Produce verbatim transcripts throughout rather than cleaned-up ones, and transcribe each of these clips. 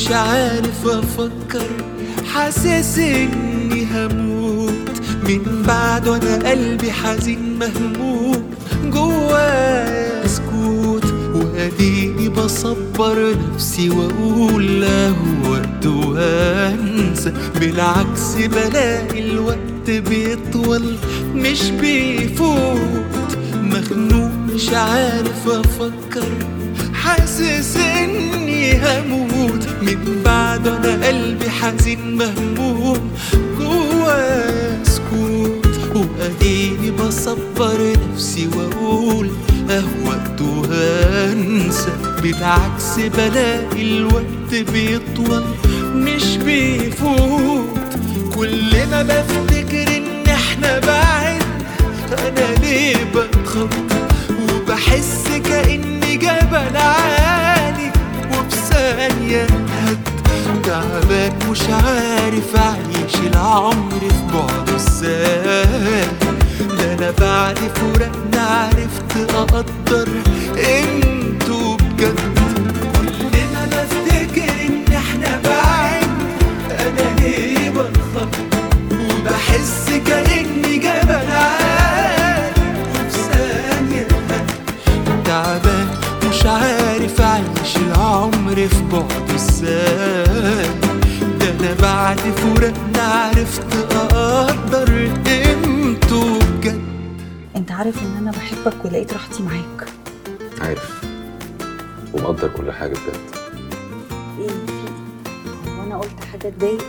مش عارف افكر، حاسس اني هموت من بعد وانا قلبي حزين مهموم، جوايا سكوت واديني بصبر نفسي واقول له وقت وهنسى، بالعكس بلاقي الوقت بيطول مش بيفوت، مخنوق مش عارف افكر، حاسس اني هموت من بعد وانا قلبي حزين مهموم، جوايا سكوت واديني بصبر نفسي واقول اه وقت وهنسى، بالعكس بلاقي الوقت بيطول مش بيفوت، كل ما بفتكر ان احنا بعد انا ليه بتخض وبحس كأني جبل عالي وبثانية هد، تعبان مش عارف اعيش العمر في بعده ازاي، ده انا بعد فراقنا عرفت اقدر انتوا بجد، كل ما بفتكر ان احنا بعيد انا ليه بتخض وبحس كأني جبل عالي وبثانية تعبان مش عارف اعيش العمر في بعده ازاي، ده انا بعد فراقنا عرفت اقدر قيمته بجد. انت عارف ان انا بحبك ولقيت راحتي معاك. عارف ومقدر كل حاجه بجد. ايه في هو انا قلت حاجه تضايق؟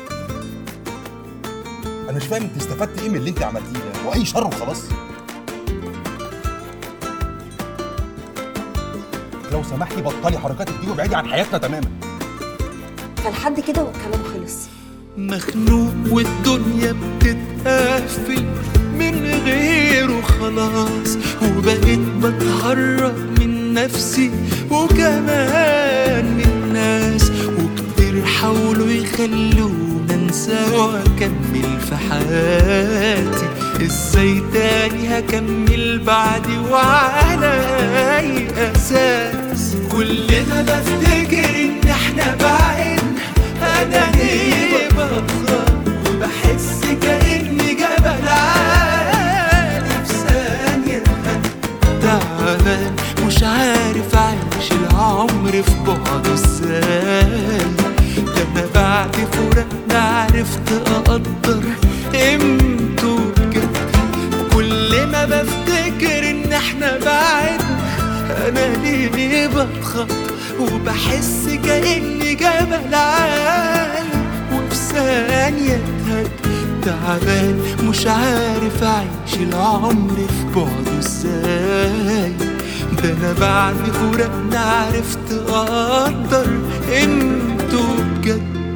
انا مش فاهم انت استفدت ايه من اللي انت عملتيه ده، واي شر وخلاص. لو سمحتي بطلي حركاتك دي وابعدي عن حياتنا تماما. فلحد كده والكلام خلص. مخنوق والدنيا بتتقفل من غيره خلاص، وبقيت بتهرب من نفسي وكمان من الناس، وكتير حاولوا يخلونا انسى واكمل في حياتي، ازاي تاني هكمل بعدي وعلى اي اساس، كل ما بفتكر ان احنا بعيد انا ليه بتخض وبحس كأني جبل عالي في ثانية، تعبان مش عارف اعيش العمر في بعده ازاي، ده انا بعد فراقنا عرفت اقدر قيمته بجد، كل ما بفتكر ان احنا بعيد انا ليه بتخض وبحس كأني جبل عالي وفي ثانية اتهد، تعبان مش عارف اعيش العمر في بعده ازاي، ده انا بعد فراقنا عرفت اقدر قيمته بجد.